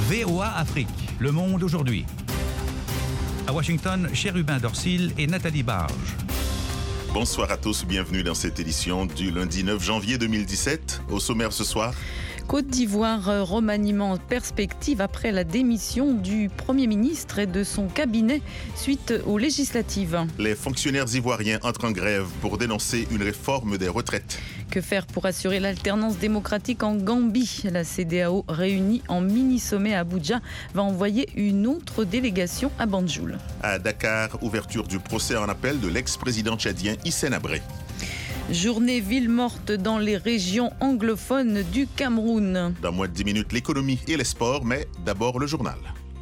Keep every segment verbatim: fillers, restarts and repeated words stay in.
V O A Afrique, Le Monde aujourd'hui. À Washington, Chérubin Dorsil et Nathalie Barge. Bonsoir à tous, bienvenue dans cette édition du lundi neuf janvier deux mille dix-sept. Au sommaire ce soir... Côte d'Ivoire, remaniement en perspective après la démission du Premier ministre et de son cabinet suite aux législatives. Les fonctionnaires ivoiriens entrent en grève pour dénoncer une réforme des retraites. Que faire pour assurer l'alternance démocratique en Gambie ? La C D A O, réunie en mini-sommet à Abuja, va envoyer une autre délégation à Banjul. À Dakar, ouverture du procès en appel de l'ex-président tchadien Hissène Habré. Journée ville morte dans les régions anglophones du Cameroun. Dans moins de dix minutes, l'économie et les sports, mais d'abord le journal.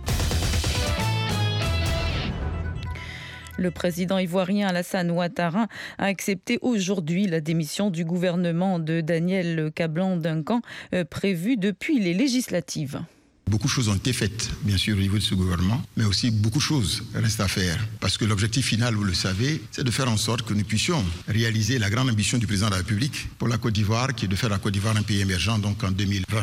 Le président ivoirien Alassane Ouattara a accepté aujourd'hui la démission du gouvernement de Daniel Kablan-Duncan, euh, prévue depuis les législatives. Beaucoup de choses ont été faites, bien sûr, au niveau de ce gouvernement, mais aussi beaucoup de choses restent à faire. Parce que l'objectif final, vous le savez, c'est de faire en sorte que nous puissions réaliser la grande ambition du président de la République pour la Côte d'Ivoire, qui est de faire la Côte d'Ivoire un pays émergent, donc en deux mille vingt.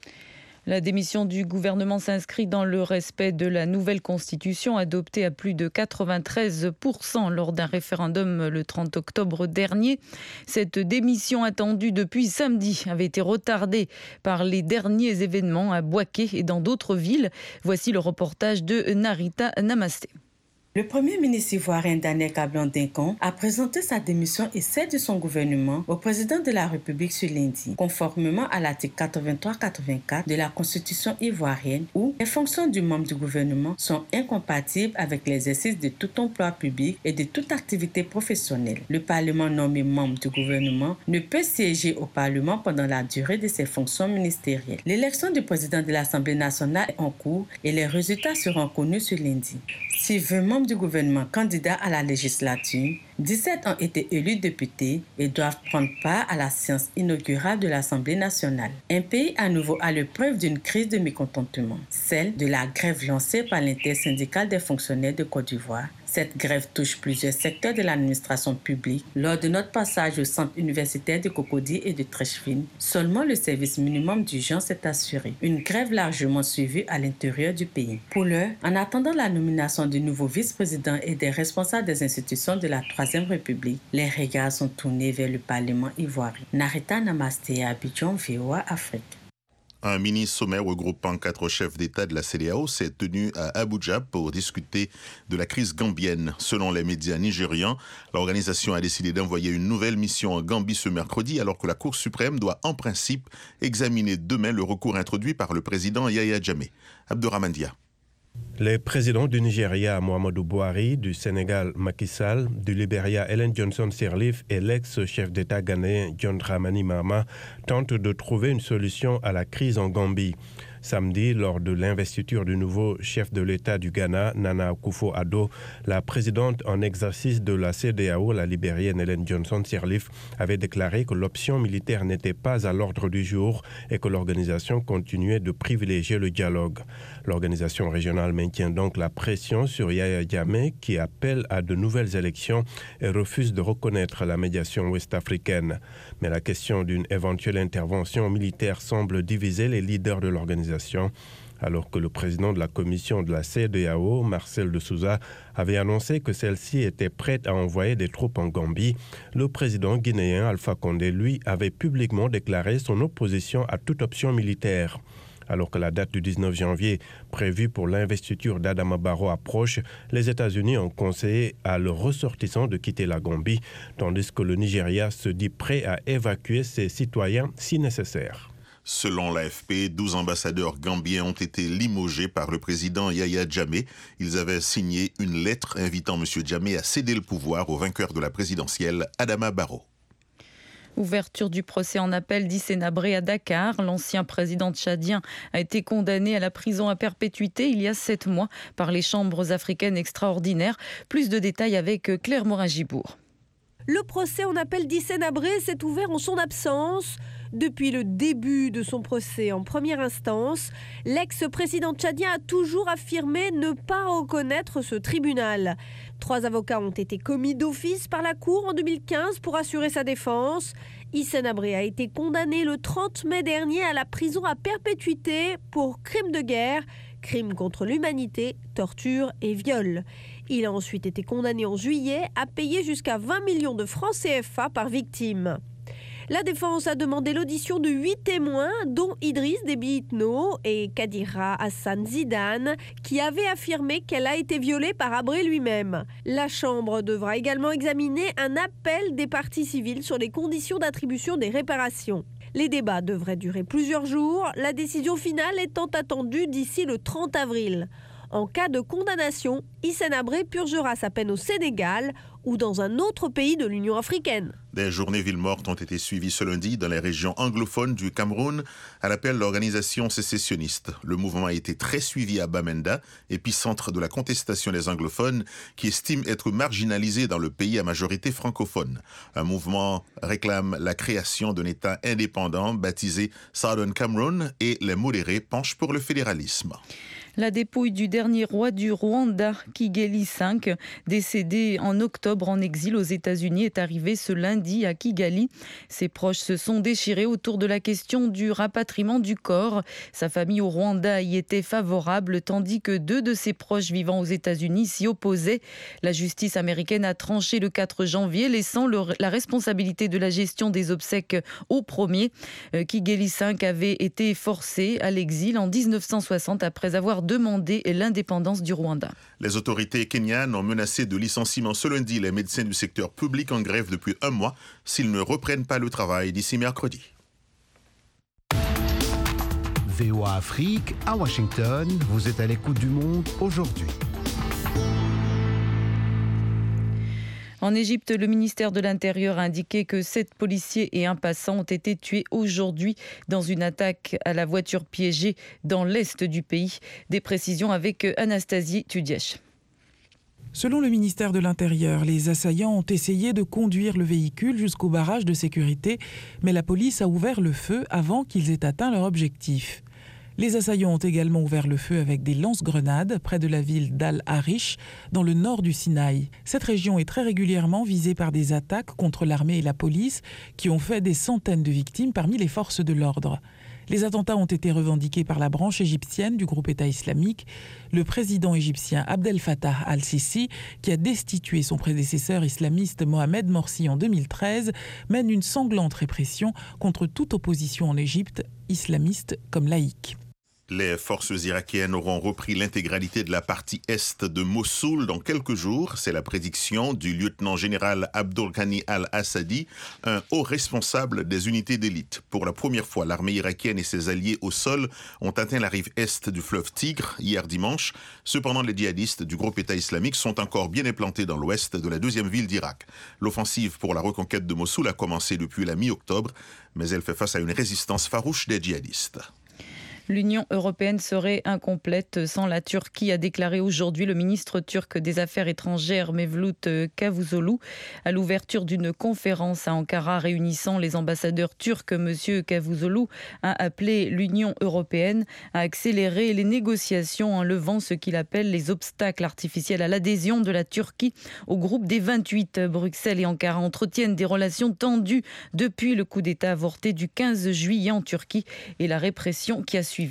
La démission du gouvernement s'inscrit dans le respect de la nouvelle constitution adoptée à plus de quatre-vingt-treize pour cent lors d'un référendum le trente octobre dernier. Cette démission attendue depuis samedi avait été retardée par les derniers événements à Bouaké et dans d'autres villes. Voici le reportage de Narita Namasté. Le Premier ministre ivoirien Daniel Kablan-Duncan a présenté sa démission et celle de son gouvernement au président de la République ce lundi, conformément à l'article quatre-vingt-trois quatre-vingt-quatre de la Constitution ivoirienne où les fonctions du membre du gouvernement sont incompatibles avec l'exercice de tout emploi public et de toute activité professionnelle. Le Parlement nommé membre du gouvernement ne peut siéger au Parlement pendant la durée de ses fonctions ministérielles. L'élection du président de l'Assemblée nationale est en cours et les résultats seront connus ce lundi. Si vingt membres du gouvernement candidats à la législature, dix-sept ont été élus députés et doivent prendre part à la séance inaugurale de l'Assemblée nationale. Un pays à nouveau à l'épreuve d'une crise de mécontentement, celle de la grève lancée par l'intersyndicale des fonctionnaires de Côte d'Ivoire. Cette grève touche plusieurs secteurs de l'administration publique. Lors de notre passage au centre universitaire de Cocody et de Trècheville, seulement le service minimum d'urgence est assuré. Une grève largement suivie à l'intérieur du pays. Pour l'heure, en attendant la nomination du nouveau vice-président et des responsables des institutions de la Troisième République, les regards sont tournés vers le Parlement ivoirien. Narita Namasté, Abidjan, V O A Afrique. Un mini-sommet regroupant quatre chefs d'État de la C D A O s'est tenu à Abuja pour discuter de la crise gambienne. Selon les médias nigérians, l'organisation a décidé d'envoyer une nouvelle mission en Gambie ce mercredi, alors que la Cour suprême doit en principe examiner demain le recours introduit par le président Yahya Jammeh. Abdourahmane Dia. Les présidents du Nigeria, Muhammadu Buhari, du Sénégal, Macky Sall, du Libéria, Ellen Johnson Sirleaf et l'ex-chef d'État ghanéen John Dramani Mahama tentent de trouver une solution à la crise en Gambie. Samedi, lors de l'investiture du nouveau chef de l'État du Ghana, Nana Akufo-Addo, la présidente en exercice de la C D A O, la libérienne Ellen Johnson Sirleaf, avait déclaré que l'option militaire n'était pas à l'ordre du jour et que l'organisation continuait de privilégier le dialogue. L'organisation régionale maintient donc la pression sur Yahya Jammeh qui appelle à de nouvelles élections et refuse de reconnaître la médiation ouest-africaine. Mais la question d'une éventuelle intervention militaire semble diviser les leaders de l'organisation. Alors que le président de la commission de la C D A O, Marcel de Souza, avait annoncé que celle-ci était prête à envoyer des troupes en Gambie, le président guinéen Alpha Condé, lui, avait publiquement déclaré son opposition à toute option militaire. Alors que la date du dix-neuf janvier prévue pour l'investiture d'Adama Barrow approche, les États-Unis ont conseillé à leurs ressortissants de quitter la Gambie, tandis que le Nigeria se dit prêt à évacuer ses citoyens si nécessaire. Selon l'A F P, douze ambassadeurs gambiens ont été limogés par le président Yahya Jammeh. Ils avaient signé une lettre invitant M. Jammeh à céder le pouvoir au vainqueur de la présidentielle, Adama Barrow. Ouverture du procès en appel d'Hissène Habré à Dakar. L'ancien président tchadien a été condamné à la prison à perpétuité il y a sept mois par les chambres africaines extraordinaires. Plus de détails avec Claire Morin-Gibourg. Le procès en appel d'Hissène Habré s'est ouvert en son absence. Depuis le début de son procès en première instance, l'ex-président tchadien a toujours affirmé ne pas reconnaître ce tribunal. Trois avocats ont été commis d'office par la Cour en deux mille quinze pour assurer sa défense. Hissène Habré a été condamné le trente mai dernier à la prison à perpétuité pour crimes de guerre, crimes contre l'humanité, torture et viol. Il a ensuite été condamné en juillet à payer jusqu'à vingt millions de francs C F A par victime. La défense a demandé l'audition de huit témoins, dont Idriss Déby Itno et Kadira Hassan Zidane, qui avaient affirmé qu'elle a été violée par Habré lui-même. La Chambre devra également examiner un appel des parties civiles sur les conditions d'attribution des réparations. Les débats devraient durer plusieurs jours, la décision finale étant attendue d'ici le trente avril. En cas de condamnation, Hissène Habré purgera sa peine au Sénégal ou dans un autre pays de l'Union africaine. Des journées villes mortes ont été suivies ce lundi dans les régions anglophones du Cameroun à l'appel de l'organisation sécessionniste. Le mouvement a été très suivi à Bamenda, épicentre de la contestation des anglophones qui estiment être marginalisés dans le pays à majorité francophone. Un mouvement réclame la création d'un État indépendant baptisé Southern Cameroon et les modérés penchent pour le fédéralisme. La dépouille du dernier roi du Rwanda, Kigali cinq, décédé en octobre en exil aux États-Unis, est arrivée ce lundi à Kigali. Ses proches se sont déchirés autour de la question du rapatriement du corps. Sa famille au Rwanda y était favorable, tandis que deux de ses proches vivant aux États-Unis s'y opposaient. La justice américaine a tranché le quatre janvier, laissant le, la responsabilité de la gestion des obsèques au premier. Euh, Kigali cinq avait été forcé à l'exil en dix-neuf cent soixante après avoir demandé l'indépendance du Rwanda. Les autorités kenyanes ont menacé de licenciement ce lundi les médecins du secteur public en grève depuis un mois s'ils ne reprennent pas le travail d'ici mercredi. V O A Afrique, à Washington, vous êtes à l'écoute du monde aujourd'hui. En Égypte, le ministère de l'Intérieur a indiqué que sept policiers et un passant ont été tués aujourd'hui dans une attaque à la voiture piégée dans l'est du pays. Des précisions avec Anastasie Tudièche. Selon le ministère de l'Intérieur, les assaillants ont essayé de conduire le véhicule jusqu'au barrage de sécurité, mais la police a ouvert le feu avant qu'ils aient atteint leur objectif. Les assaillants ont également ouvert le feu avec des lance-grenades près de la ville d'Al-Arish, dans le nord du Sinaï. Cette région est très régulièrement visée par des attaques contre l'armée et la police qui ont fait des centaines de victimes parmi les forces de l'ordre. Les attentats ont été revendiqués par la branche égyptienne du groupe État islamique. Le président égyptien Abdel Fattah al-Sisi, qui a destitué son prédécesseur islamiste Mohamed Morsi en deux mille treize, mène une sanglante répression contre toute opposition en Égypte, islamiste comme laïque. Les forces irakiennes auront repris l'intégralité de la partie est de Mossoul dans quelques jours. C'est la prédiction du lieutenant-général Abdolghani al-Assadi, un haut responsable des unités d'élite. Pour la première fois, l'armée irakienne et ses alliés au sol ont atteint la rive est du fleuve Tigre hier dimanche. Cependant, les djihadistes du groupe État islamique sont encore bien implantés dans l'ouest de la deuxième ville d'Irak. L'offensive pour la reconquête de Mossoul a commencé depuis la mi-octobre, mais elle fait face à une résistance farouche des djihadistes. L'Union européenne serait incomplète sans la Turquie, a déclaré aujourd'hui le ministre turc des Affaires étrangères Mevlut Cavusoglu à l'ouverture d'une conférence à Ankara réunissant les ambassadeurs turcs. Monsieur Cavusoglu a appelé l'Union européenne à accélérer les négociations en levant ce qu'il appelle les obstacles artificiels à l'adhésion de la Turquie au groupe des vingt-huit. Bruxelles et Ankara entretiennent des relations tendues depuis le coup d'État avorté du quinze juillet en Turquie et la répression qui a suivi.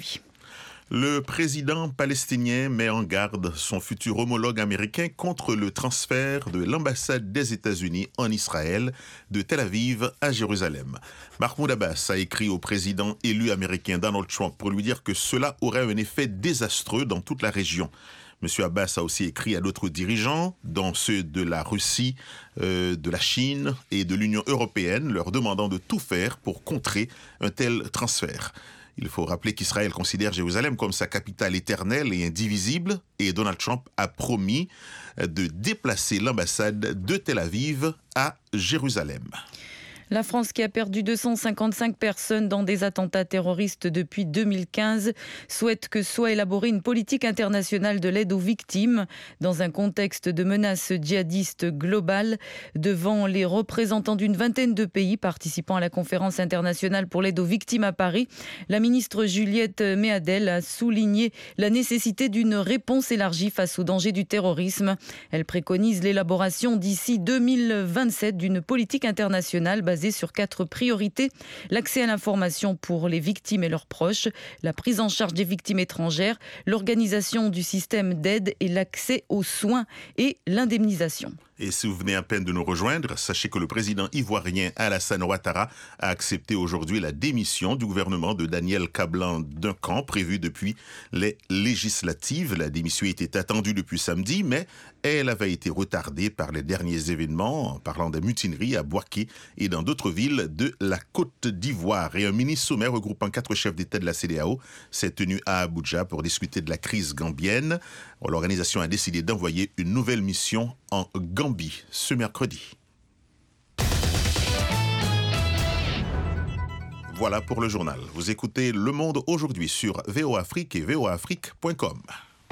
Le président palestinien met en garde son futur homologue américain contre le transfert de l'ambassade des États-Unis en Israël de Tel Aviv à Jérusalem. Mahmoud Abbas a écrit au président élu américain Donald Trump pour lui dire que cela aurait un effet désastreux dans toute la région. M. Abbas a aussi écrit à d'autres dirigeants, dont ceux de la Russie, euh, de la Chine et de l'Union européenne, leur demandant de tout faire pour contrer un tel transfert. Il faut rappeler qu'Israël considère Jérusalem comme sa capitale éternelle et indivisible, et Donald Trump a promis de déplacer l'ambassade de Tel Aviv à Jérusalem. La France, qui a perdu deux cent cinquante-cinq personnes dans des attentats terroristes depuis deux mille quinze, souhaite que soit élaborée une politique internationale de l'aide aux victimes dans un contexte de menace djihadiste globale. Devant les représentants d'une vingtaine de pays participant à la conférence internationale pour l'aide aux victimes à Paris, la ministre Juliette Méadel a souligné la nécessité d'une réponse élargie face au danger du terrorisme. Elle préconise l'élaboration d'ici deux mille vingt-sept d'une politique internationale basée basé sur quatre priorités. L'accès à l'information pour les victimes et leurs proches, la prise en charge des victimes étrangères, l'organisation du système d'aide et l'accès aux soins et l'indemnisation. Et si vous venez à peine de nous rejoindre, sachez que le président ivoirien Alassane Ouattara a accepté aujourd'hui la démission du gouvernement de Daniel Kablan-Duncan, prévue depuis les législatives. La démission était attendue depuis samedi, mais elle avait été retardée par les derniers événements, en parlant des mutineries à Bouaké et dans d'autres villes de la Côte d'Ivoire. Et un mini-sommet regroupant quatre chefs d'État de la C E D E A O s'est tenu à Abuja pour discuter de la crise gambienne. L'organisation a décidé d'envoyer une nouvelle mission en Gambie ce mercredi. Voilà pour le journal. Vous écoutez Le Monde aujourd'hui sur V O Afrique et v o afrique point com.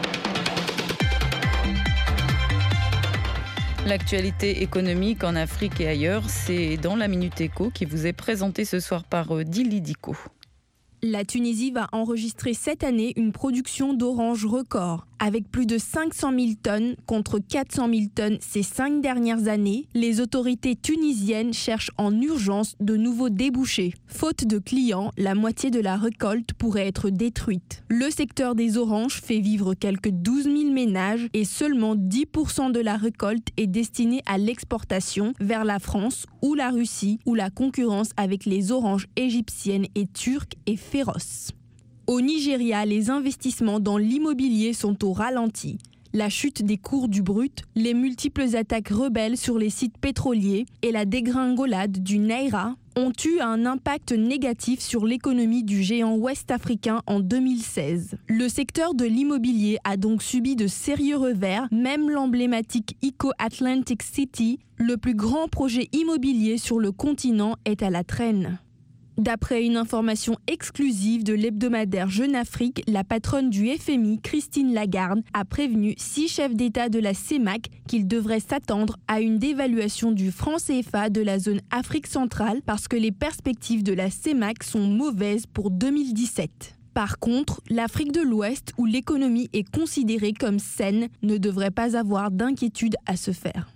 L'actualité économique en Afrique et ailleurs, c'est dans la Minute Éco qui vous est présentée ce soir par Dili Diko. La Tunisie va enregistrer cette année une production d'oranges record. Avec plus de cinq cent mille tonnes contre quatre cent mille tonnes ces cinq dernières années, les autorités tunisiennes cherchent en urgence de nouveaux débouchés. Faute de clients, la moitié de la récolte pourrait être détruite. Le secteur des oranges fait vivre quelques douze mille ménages et seulement dix pour cent de la récolte est destinée à l'exportation vers la France ou la Russie, où la concurrence avec les oranges égyptiennes et turques est féroce. Au Nigeria, les investissements dans l'immobilier sont au ralenti. La chute des cours du brut, les multiples attaques rebelles sur les sites pétroliers et la dégringolade du Naira ont eu un impact négatif sur l'économie du géant ouest-africain en deux mille seize. Le secteur de l'immobilier a donc subi de sérieux revers, même l'emblématique Eco Atlantic City, le plus grand projet immobilier sur le continent, est à la traîne. D'après une information exclusive de l'hebdomadaire Jeune Afrique, la patronne du F M I, Christine Lagarde, a prévenu six chefs d'État de la CEMAC qu'ils devraient s'attendre à une dévaluation du franc C F A de la zone Afrique centrale parce que les perspectives de la CEMAC sont mauvaises pour deux mille dix-sept. Par contre, l'Afrique de l'Ouest, où l'économie est considérée comme saine, ne devrait pas avoir d'inquiétude à se faire.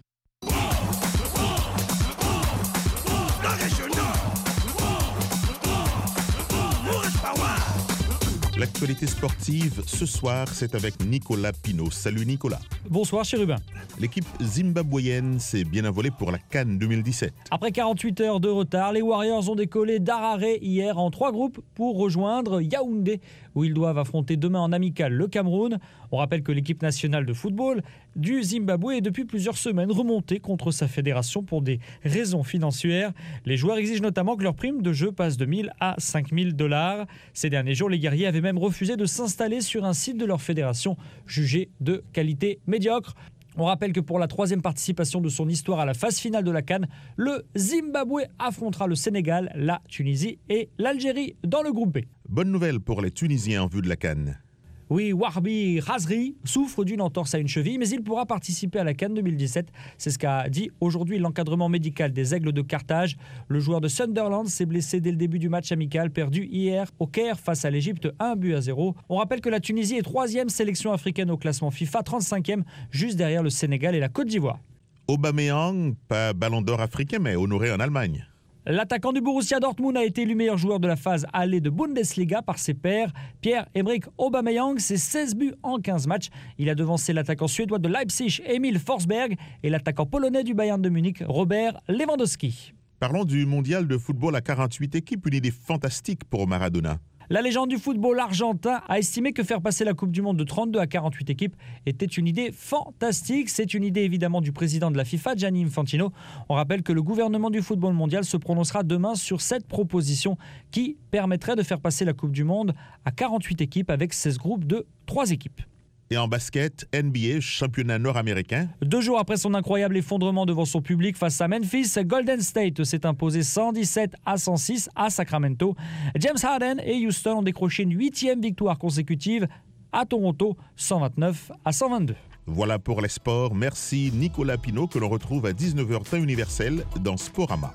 L'actualité sportive, ce soir, c'est avec Nicolas Pinault. Salut Nicolas. Bonsoir Chérubin. L'équipe zimbabwéenne s'est bien envolée pour la CAN deux mille dix-sept. Après quarante-huit heures de retard, les Warriors ont décollé d'Harare hier en trois groupes pour rejoindre Yaoundé, où ils doivent affronter demain en amical le Cameroun. On rappelle que l'équipe nationale de football du Zimbabwe est depuis plusieurs semaines remontée contre sa fédération pour des raisons financières. Les joueurs exigent notamment que leur prime de jeu passe de mille à cinq mille dollars. Ces derniers jours, les guerriers avaient même refusé de s'installer sur un site de leur fédération jugé de qualité médiocre. On rappelle que pour la troisième participation de son histoire à la phase finale de la CAN, le Zimbabwe affrontera le Sénégal, la Tunisie et l'Algérie dans le groupe B. Bonne nouvelle pour les Tunisiens en vue de la CAN. Oui, Warbi Razri souffre d'une entorse à une cheville, mais il pourra participer à la CAN deux mille dix-sept. C'est ce qu'a dit aujourd'hui l'encadrement médical des Aigles de Carthage. Le joueur de Sunderland s'est blessé dès le début du match amical perdu hier au Caire face à l'Égypte, un but à zéro. On rappelle que la Tunisie est troisième sélection africaine au classement FIFA, trente-cinquième, juste derrière le Sénégal et la Côte d'Ivoire. Aubameyang, pas ballon d'or africain, mais honoré en Allemagne. L'attaquant du Borussia Dortmund a été élu meilleur joueur de la phase aller de Bundesliga par ses pairs. Pierre-Emerick Aubameyang, c'est seize buts en quinze matchs. Il a devancé l'attaquant suédois de Leipzig, Emil Forsberg, et l'attaquant polonais du Bayern de Munich, Robert Lewandowski. Parlons du mondial de football à quarante-huit équipes, une idée fantastique pour Maradona. La légende du football argentin a estimé que faire passer la Coupe du Monde de trente-deux à quarante-huit équipes était une idée fantastique. C'est une idée évidemment du président de la FIFA, Gianni Infantino. On rappelle que le gouvernement du football mondial se prononcera demain sur cette proposition qui permettrait de faire passer la Coupe du Monde à quarante-huit équipes avec seize groupes de trois équipes. Et en basket, N B A, championnat nord-américain. Deux jours après son incroyable effondrement devant son public face à Memphis, Golden State s'est imposé cent dix-sept à cent six à Sacramento. James Harden et Houston ont décroché une huitième victoire consécutive à Toronto, cent vingt-neuf à cent vingt-deux. Voilà pour les sports. Merci Nicolas Pinault que l'on retrouve à dix-neuf heures temps universel dans Sporama.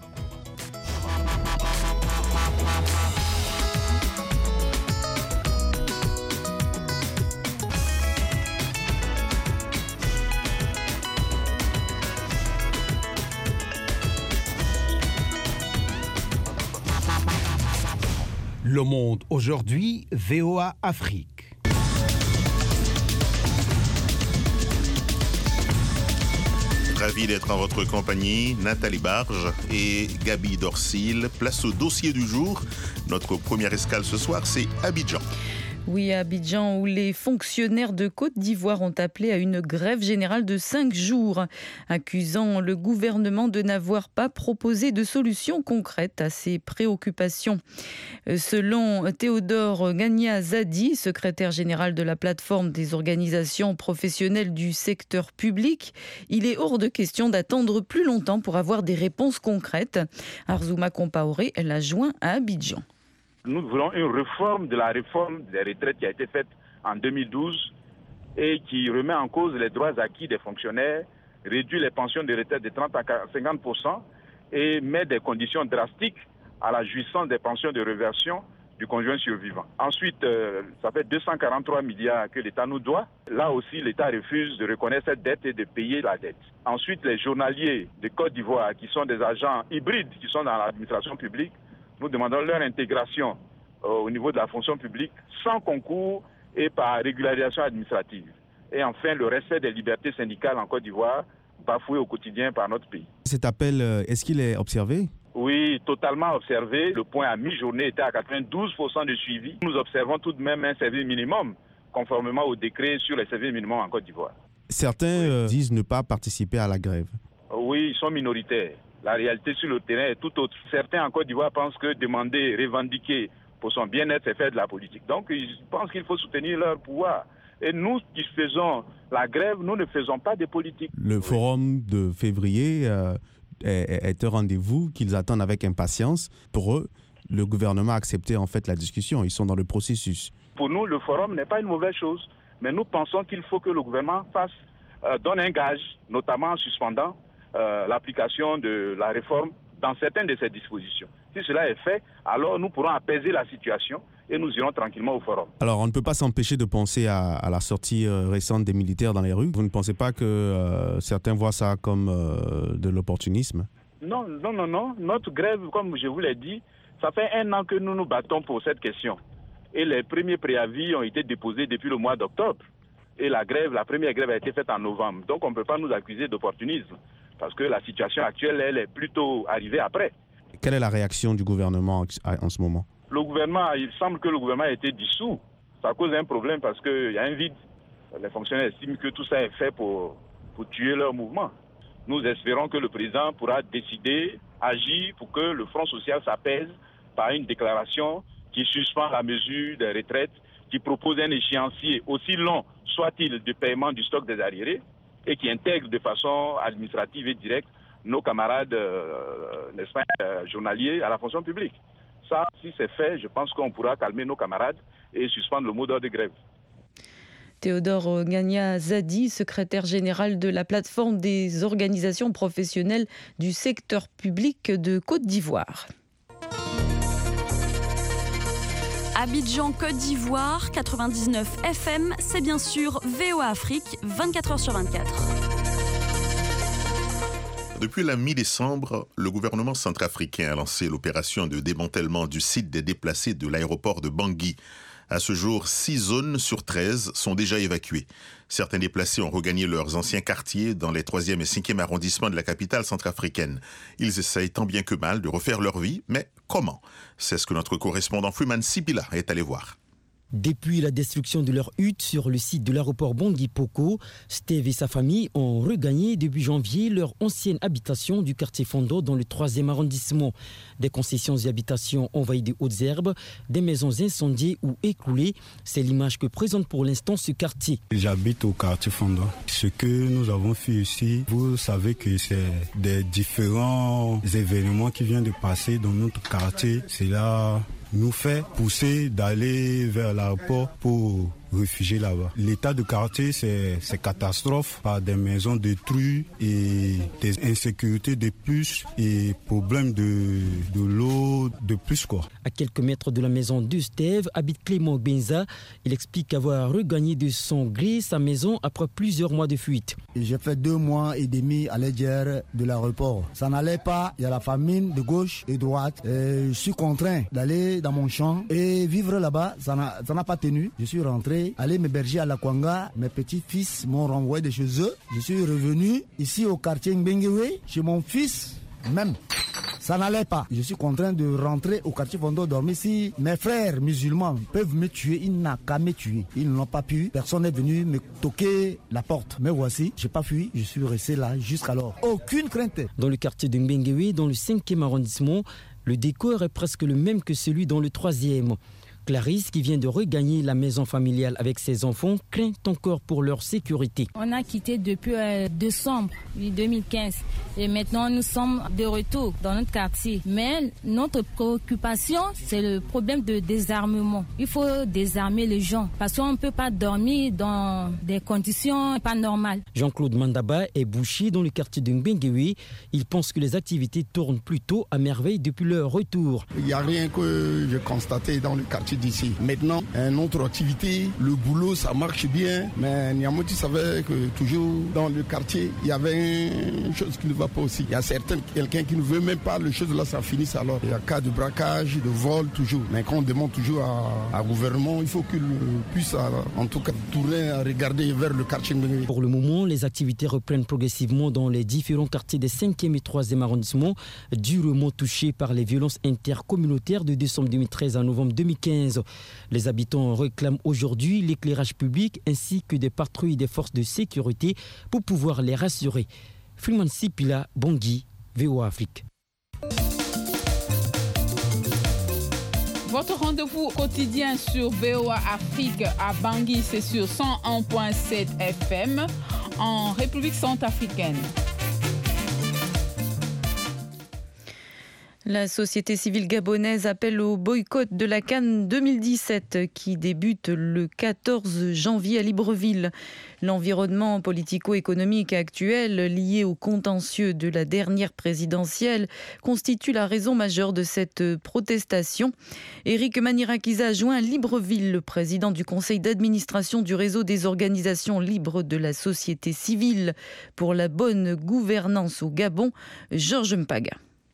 Le Monde aujourd'hui, V O A Afrique. Ravi d'être en votre compagnie, Nathalie Barge et Gabi Dorsil. Place au dossier du jour. Notre première escale ce soir, c'est Abidjan. Oui, à Abidjan, où les fonctionnaires de Côte d'Ivoire ont appelé à une grève générale de cinq jours, accusant le gouvernement de n'avoir pas proposé de solution concrète à ces préoccupations. Selon Théodore Gagna-Zadi, secrétaire général de la plateforme des organisations professionnelles du secteur public, il est hors de question d'attendre plus longtemps pour avoir des réponses concrètes. Arzouma Compaoré l'a joint à Abidjan. Nous voulons une réforme de la réforme des retraites qui a été faite en deux mille douze et qui remet en cause les droits acquis des fonctionnaires, réduit les pensions de retraite de trente à cinquante pour cent et met des conditions drastiques à la jouissance des pensions de réversion du conjoint survivant. Ensuite, euh, ça fait deux cent quarante-trois milliards que l'État nous doit. Là aussi, l'État refuse de reconnaître cette dette et de payer la dette. Ensuite, les journaliers de Côte d'Ivoire, qui sont des agents hybrides, qui sont dans l'administration publique, nous demandons leur intégration euh, au niveau de la fonction publique sans concours et par régularisation administrative. Et enfin, le respect des libertés syndicales en Côte d'Ivoire, bafoué au quotidien par notre pays. Cet appel, est-ce qu'il est observé ? Oui, totalement observé. Le point à mi-journée était à quatre-vingt-douze pour cent de suivi. Nous observons tout de même un service minimum, conformément au décret sur les services minimums en Côte d'Ivoire. Certains oui. euh, disent ne pas participer à la grève. Oui, ils sont minoritaires. La réalité sur le terrain est tout autre. Certains en Côte d'Ivoire pensent que demander, revendiquer pour son bien-être, c'est faire de la politique. Donc, ils pensent qu'il faut soutenir leur pouvoir. Et nous qui faisons la grève, nous ne faisons pas de politique. Le forum de février euh, est, est un rendez-vous qu'ils attendent avec impatience. Pour eux, le gouvernement a accepté en fait la discussion. Ils sont dans le processus. Pour nous, le forum n'est pas une mauvaise chose. Mais nous pensons qu'il faut que le gouvernement fasse, euh, donne un gage, notamment en suspendant Euh, l'application de la réforme dans certaines de ces dispositions. Si cela est fait, alors nous pourrons apaiser la situation et nous irons tranquillement au forum. Alors, on ne peut pas s'empêcher de penser à, à la sortie euh, récente des militaires dans les rues. Vous ne pensez pas que euh, certains voient ça comme euh, de l'opportunisme ? Non, non, non, non. Notre grève, comme je vous l'ai dit, ça fait un an que nous nous battons pour cette question. Et les premiers préavis ont été déposés depuis le mois d'octobre. Et la grève, la première grève a été faite en novembre. Donc, on ne peut pas nous accuser d'opportunisme. Parce que la situation actuelle, elle est plutôt arrivée après. Quelle est la réaction du gouvernement en ce moment ? Le gouvernement, il semble que le gouvernement a été dissous. Ça cause un problème parce qu'il y a un vide. Les fonctionnaires estiment que tout ça est fait pour, pour tuer leur mouvement. Nous espérons que le président pourra décider, agir pour que le Front social s'apaise par une déclaration qui suspend la mesure des retraites, qui propose un échéancier aussi long soit-il de paiement du stock des arriérés, et qui intègre de façon administrative et directe nos camarades, euh, n'est-ce pas, euh, journaliers à la fonction publique. Ça, si c'est fait, je pense qu'on pourra calmer nos camarades et suspendre le mot d'ordre de grève. Théodore Gagna-Zadi, secrétaire général de la plateforme des organisations professionnelles du secteur public de Côte d'Ivoire. Abidjan, Côte d'Ivoire, quatre-vingt-dix-neuf F M, c'est bien sûr V O A Afrique, vingt-quatre heures sur vingt-quatre. Depuis la mi-décembre, le gouvernement centrafricain a lancé l'opération de démantèlement du site des déplacés de l'aéroport de Bangui. À ce jour, six zones sur treize sont déjà évacuées. Certains déplacés ont regagné leurs anciens quartiers dans les troisième et cinquième arrondissements de la capitale centrafricaine. Ils essayent tant bien que mal de refaire leur vie, mais comment ? C'est ce que notre correspondant Freeman Sipila est allé voir. Depuis la destruction de leur hutte sur le site de l'aéroport Bangui-Poko, Steve et sa famille ont regagné début janvier leur ancienne habitation du quartier Fondo dans le troisième arrondissement. Des concessions et habitations envahies de hautes herbes, des maisons incendiées ou écroulées, c'est l'image que présente pour l'instant ce quartier. J'habite au quartier Fondo. Ce que nous avons fait ici, vous savez que c'est des différents événements qui viennent de passer dans notre quartier. C'est là nous fait pousser d'aller vers l'aéroport pour réfugiés là-bas. L'état de quartier, c'est, c'est catastrophe par des maisons détruites et des insécurités de plus et problèmes de, de l'eau de plus, quoi. À quelques mètres de la maison de Steve habite Clément Benza. Il explique avoir regagné de son gré sa maison après plusieurs mois de fuite. J'ai fait deux mois et demi à l'intérieur de l'aéroport. Ça n'allait pas, il y a la famine de gauche et droite. Et je suis contraint d'aller dans mon champ et vivre là-bas, ça n'a, ça n'a pas tenu. Je suis rentré, aller m'héberger à la Kwanga. Mes petits-fils m'ont renvoyé de chez eux. Je suis revenu ici au quartier Mbengewe, chez mon fils même. Ça n'allait pas. Je suis contraint de rentrer au quartier Fondo dormir. Si mes frères musulmans peuvent me tuer, ils n'ont qu'à me tuer. Ils n'ont pas pu. Personne n'est venu me toquer la porte. Mais voici, je n'ai pas fui. Je suis resté là jusqu'alors. Aucune crainte. Dans le quartier de Mbengewe, dans le cinquième arrondissement, le décor est presque le même que celui dans le troisième. Clarisse, qui vient de regagner la maison familiale avec ses enfants, craint encore pour leur sécurité. On a quitté depuis euh, décembre deux mille quinze et maintenant nous sommes de retour dans notre quartier. Mais notre préoccupation, c'est le problème de désarmement. Il faut désarmer les gens parce qu'on ne peut pas dormir dans des conditions pas normales. Jean-Claude Mandaba est boucher dans le quartier de Mbengewe. Il pense que les activités tournent plutôt à merveille depuis leur retour. Il n'y a rien que j'ai constaté dans le quartier d'ici. Maintenant, une autre activité, le boulot, ça marche bien, mais Niamoti savait que toujours dans le quartier, il y avait une chose qui ne va pas aussi. Il y a certains, quelqu'un qui ne veut même pas, les choses là, ça finisse alors. Il y a cas de braquage, de vol, toujours. Mais quand on demande toujours à, à gouvernement, il faut qu'il puisse, en tout cas, tourner, à regarder vers le quartier. Pour le moment, les activités reprennent progressivement dans les différents quartiers des cinquième et troisième arrondissements, durement touchés par les violences intercommunautaires de décembre deux mille treize à novembre deux mille quinze. Les habitants réclament aujourd'hui l'éclairage public ainsi que des patrouilles des forces de sécurité pour pouvoir les rassurer. Freeman Sipila, Bangui, V O A Afrique. Votre rendez-vous quotidien sur V O A Afrique à Bangui, c'est sur cent un virgule sept F M en République centrafricaine. La société civile gabonaise appelle au boycott de la CAN deux mille dix-sept qui débute le quatorze janvier à Libreville. L'environnement politico-économique actuel lié au contentieux de la dernière présidentielle constitue la raison majeure de cette protestation. Éric Manirakiza a joint à Libreville le président du conseil d'administration du réseau des organisations libres de la société civile pour la bonne gouvernance au Gabon, Georges Mpaga.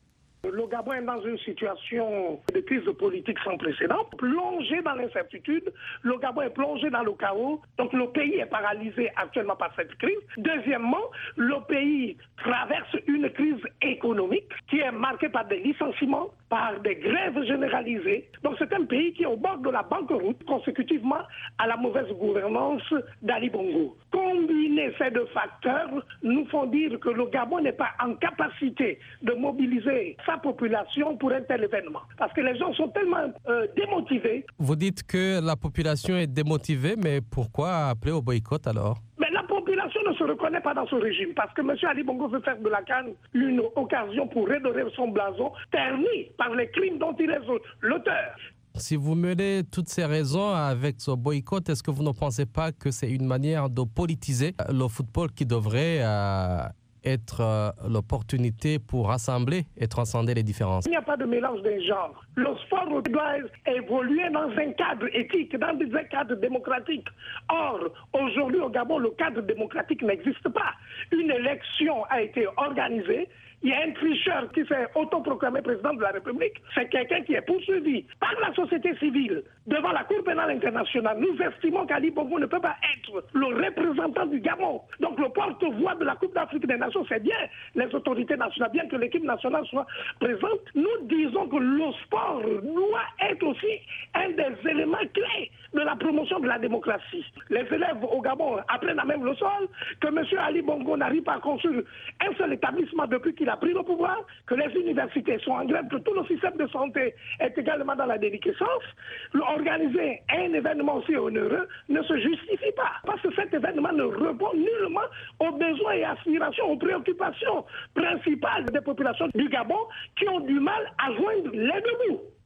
Le Gabon est dans une situation de crise politique sans précédent, plongé dans l'incertitude. Le Gabon est plongé dans le chaos. Donc le pays est paralysé actuellement par cette crise. Deuxièmement, le pays traverse une crise économique qui est marquée par des licenciements, par des grèves généralisées. Donc c'est un pays qui est au bord de la banqueroute consécutivement à la mauvaise gouvernance d'Ali Bongo. Combiner ces deux facteurs nous font dire que le Gabon n'est pas en capacité de mobiliser sa population pour un tel événement. Parce que les gens sont tellement euh, démotivés. Vous dites que la population est démotivée, mais pourquoi appeler au boycott alors ? Mais la population ne se reconnaît pas dans ce régime parce que M. Ali Bongo veut faire de la CAN une occasion pour redorer son blason terni par les crimes dont il est l'auteur. Si vous menez toutes ces raisons avec ce boycott, est-ce que vous ne pensez pas que c'est une manière de politiser le football qui devrait euh, être euh, l'opportunité pour rassembler et transcender les différences? Il n'y a pas de mélange des genres. Le sport doit évoluer dans un cadre éthique, dans un cadre démocratique. Or, aujourd'hui au Gabon, le cadre démocratique n'existe pas. Une élection a été organisée. Il y a un tricheur qui s'est autoproclamé président de la République. C'est quelqu'un qui est poursuivi par la société civile devant la Cour pénale internationale. Nous estimons qu'Ali Bongo ne peut pas être le représentant du Gabon. Donc le porte-voix de la Coupe d'Afrique des Nations, c'est bien les autorités nationales, bien que l'équipe nationale soit présente. Nous disons que le sport doit être aussi un des éléments clés de la promotion de la démocratie. Les élèves au Gabon apprennent à même le sol que M. Ali Bongo n'arrive pas à construire un seul établissement depuis qu'il a pris le pouvoir, que les universités sont en grève, que tout le système de santé est également dans la déliquescence. Organiser un événement aussi onéreux ne se justifie pas, parce que cet événement ne répond nullement aux besoins et aspirations, aux préoccupations principales des populations du Gabon qui ont du mal à joindre les deux bouts.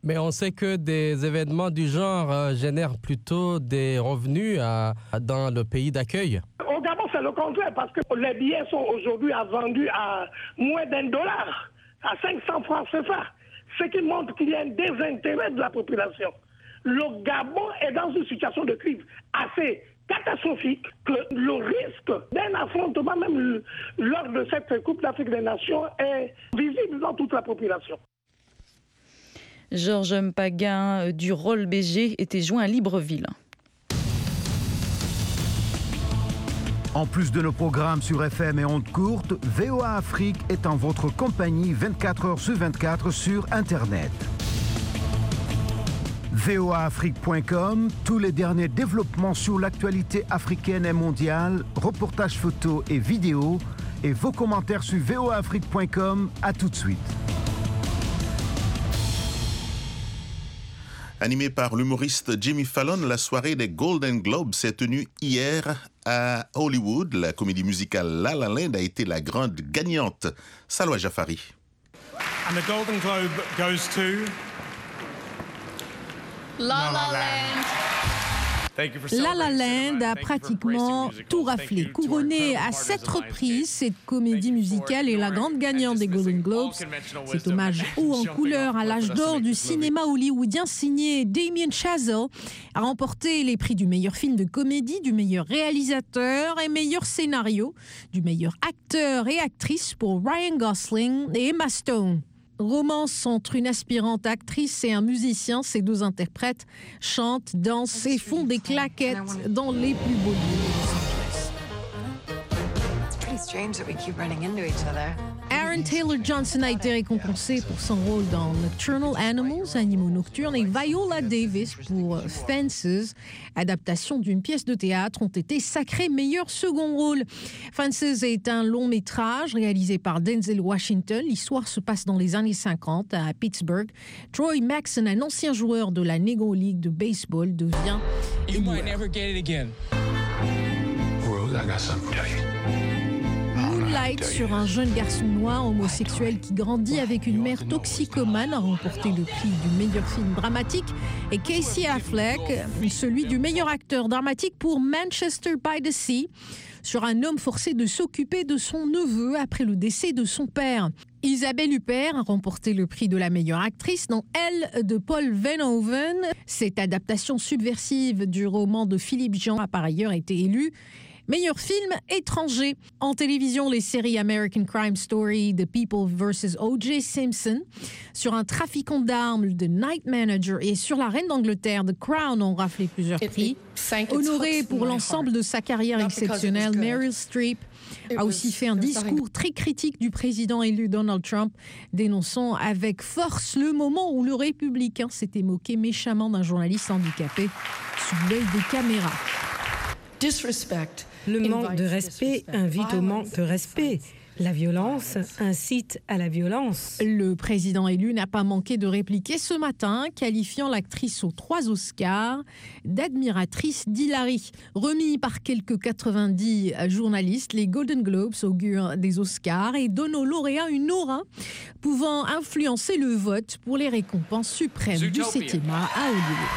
Mais on sait que des événements du genre euh, génèrent plutôt des revenus à, à, dans le pays d'accueil. Au Gabon, c'est le contraire, parce que les billets sont aujourd'hui vendus à moins d'un dollar, à cinq cents francs C F A, ce qui montre qu'il y a un désintérêt de la population. Le Gabon est dans une situation de crise assez catastrophique, que le risque d'un affrontement même lors de cette Coupe d'Afrique des Nations est visible dans toute la population. Georges Mpaguin du R O L B G était joint à Libreville. En plus de nos programmes sur F M et ondes courtes, V O A Afrique est en votre compagnie vingt-quatre heures sur vingt-quatre sur Internet. V O A Afrique point com, tous les derniers développements sur l'actualité africaine et mondiale, reportages photos et vidéos, et vos commentaires sur V O A Afrique point com. À tout de suite. Animée par l'humoriste Jimmy Fallon, la soirée des Golden Globes s'est tenue hier à Hollywood. La comédie musicale La La Land a été la grande gagnante. Salwa Jafari. And the Golden Globe goes to La La Land. La La Land a pratiquement tout raflé. Couronnée à sept reprises, cette comédie musicale est la grande gagnante des Golden Globes. Cet hommage haut en couleur à l'âge d'or du cinéma hollywoodien signé Damien Chazelle a remporté les prix du meilleur film de comédie, du meilleur réalisateur et meilleur scénario, du meilleur acteur et actrice pour Ryan Gosling et Emma Stone. Romance entre une aspirante actrice et un musicien, ces deux interprètes chantent, dansent et font des claquettes dans les plus beaux lieux. Aaron Taylor-Johnson a été récompensé pour son rôle dans Nocturnal Animals, Animaux Nocturnes, et Viola Davis pour Fences, adaptation d'une pièce de théâtre, ont été sacrés meilleur second rôle. Fences est un long métrage réalisé par Denzel Washington. L'histoire se passe dans les années cinquante à Pittsburgh. Troy Maxson, un ancien joueur de la Negro League de baseball, devient éboueur. Moonlight sur un jeune garçon noir homosexuel qui grandit avec une mère toxicomane a remporté le prix du meilleur film dramatique, et Casey Affleck celui du meilleur acteur dramatique pour Manchester by the Sea, sur un homme forcé de s'occuper de son neveu après le décès de son père. Isabelle Huppert a remporté le prix de la meilleure actrice dans Elle de Paul Verhoeven. Cette adaptation subversive du roman de Philippe Jean a par ailleurs été élue meilleur film étranger. En télévision, les séries American Crime Story, The People versus O J Simpson, sur un trafiquant d'armes, The Night Manager, et sur la reine d'Angleterre, The Crown, ont raflé plusieurs prix. Honorée pour l'ensemble de sa carrière exceptionnelle, Meryl Streep a aussi fait un discours très critique du président élu Donald Trump, dénonçant avec force le moment où le républicain s'était moqué méchamment d'un journaliste handicapé sous l'œil des caméras. Le manque de respect invite au manque de respect. La violence incite à la violence. Le président élu n'a pas manqué de répliquer ce matin, qualifiant l'actrice aux trois Oscars d'admiratrice d'Hillary. Remis par quelques quatre-vingt-dix journalistes, les Golden Globes augurent des Oscars et donnent aux lauréats une aura pouvant influencer le vote pour les récompenses suprêmes du septième art à Hollywood.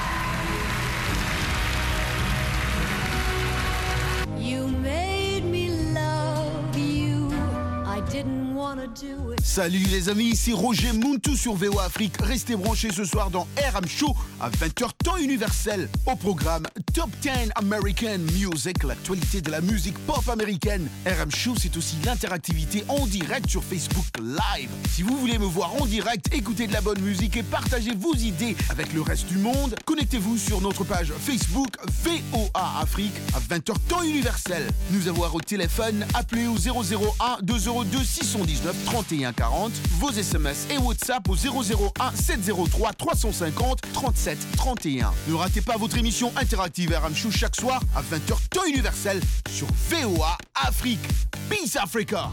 Salut les amis, ici Roger Muntu sur V O A Afrique. Restez branchés ce soir dans R M Show à vingt heures temps universel. Au programme Top dix American Music, l'actualité de la musique pop américaine. R M Show, c'est aussi l'interactivité en direct sur Facebook Live. Si vous voulez me voir en direct, écouter de la bonne musique et partager vos idées avec le reste du monde, connectez-vous sur notre page Facebook V O A Afrique à vingt heures temps universel. Nous avoir au téléphone, appelez au zéro zéro un deux zéro deux six un neuf trente et un quarante, vos S M S et WhatsApp au zéro zéro un sept zéro trois trois cent cinquante trente-sept trente et un. Ne ratez pas votre émission interactive R M Show chaque soir à vingt heures temps universel sur V O A Afrique. Peace Africa!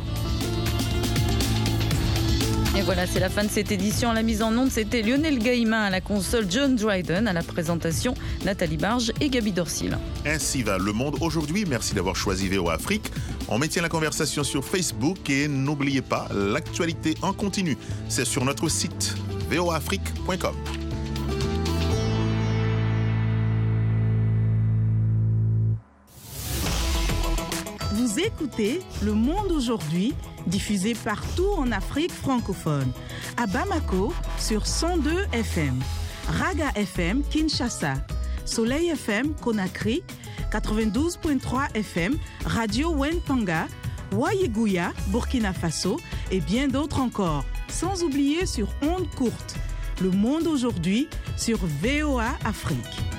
Et voilà, c'est la fin de cette édition. À la mise en onde, c'était Lionel Gaïma, à la console John Dryden, à la présentation Nathalie Barge et Gaby Dorsil. Ainsi va le monde aujourd'hui. Merci d'avoir choisi V O A Afrique. On maintient la conversation sur Facebook et n'oubliez pas, l'actualité en continu, c'est sur notre site v o a afrique point com. Vous écoutez Le Monde aujourd'hui, diffusé partout en Afrique francophone. À Bamako, sur cent deux F M. Raga F M, Kinshasa. Soleil F M, Conakry. quatre-vingt-douze virgule trois F M, Radio Wenpanga. Wayeguya, Burkina Faso. Et bien d'autres encore. Sans oublier sur ondes courtes. Le Monde aujourd'hui, sur V O A Afrique.